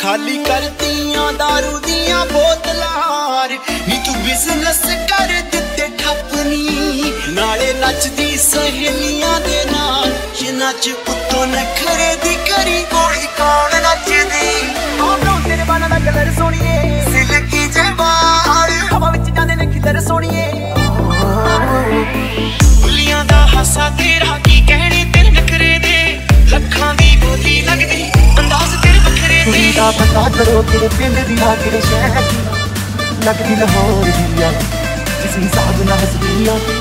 खाली करतियां दारू दियां बोतलां नी तू बिजनेस कर दिते ठप्पनी नाले नचदी सहेलियां दे नाल ये नच उत्तों नखरे दी करी कोई कौन नचदी तेरे बालां दा कलर सोहणिए सिल्की जे वाल हवा विच जांदे ने खिदर सोहणिए बुलियां दा हासा तेरा की कहने तेरे नखरे दे लखां दी बोली लगदी अंदाज तेरे वखरे दे दा पता करो तेरे पिंड दी आ तेरे शहर दी लगदी लाहौर दी आ जिस हिसाब नाल हसदी आ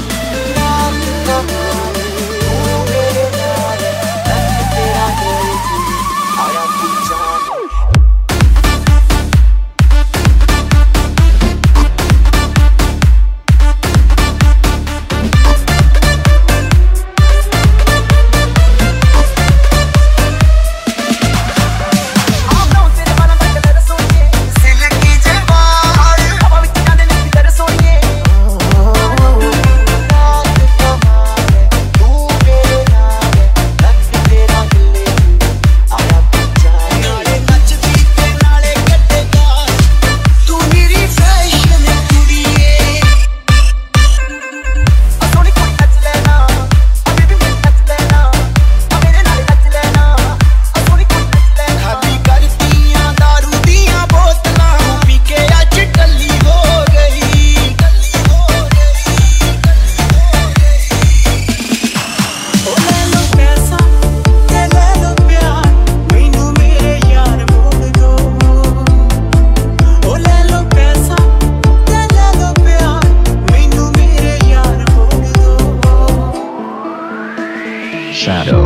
Shadow.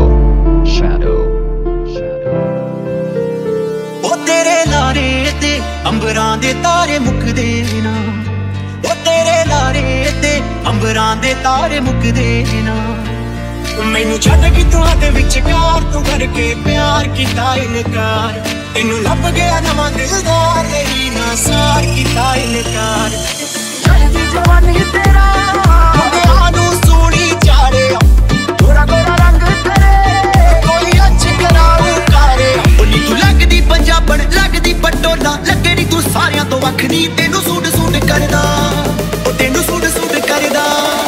ओ तेरे लारे ते अंबरां दे तारे मुकदे ना ओ तेरे लारे ते अंबरां दे तारे मुकदे ना मैनू छड्ड के तू दे विचकार तू करके प्यार कीता इनकार तेनू लभ गया नवां दिलदार रही ना सार कीता इनकार चढ़दी जवानी तेरा मुंडियां नू सोहणी चाड़िया गोरा गोरा रंग तेरे कोई अच कराऊ कारे उन्नी तू लगदी पंजाबण लगदी पटोला लगदी तू सारियां तो वखरी तेनू सूट सूट करदा ओ तेनू सूट सूट करदा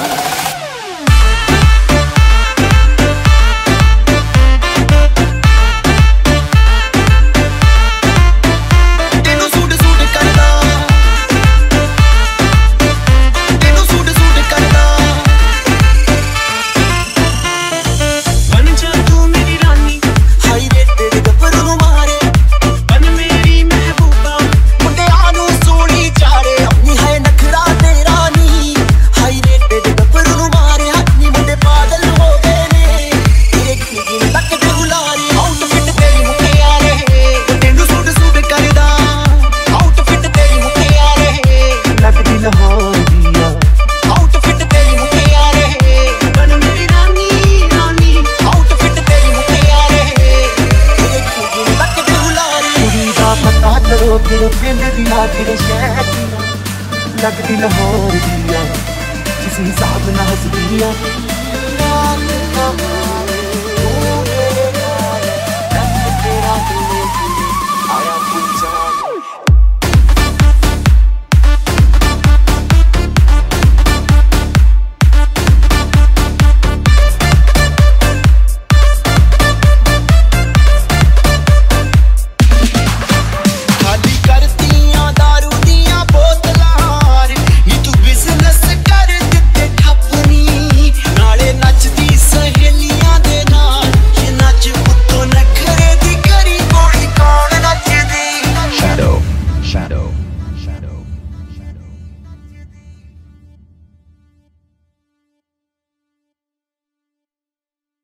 तेरे पिंड दी आ तेरे शहर दी लगदी लाहौर दी आ जिस हिसाब नाल हसदी आ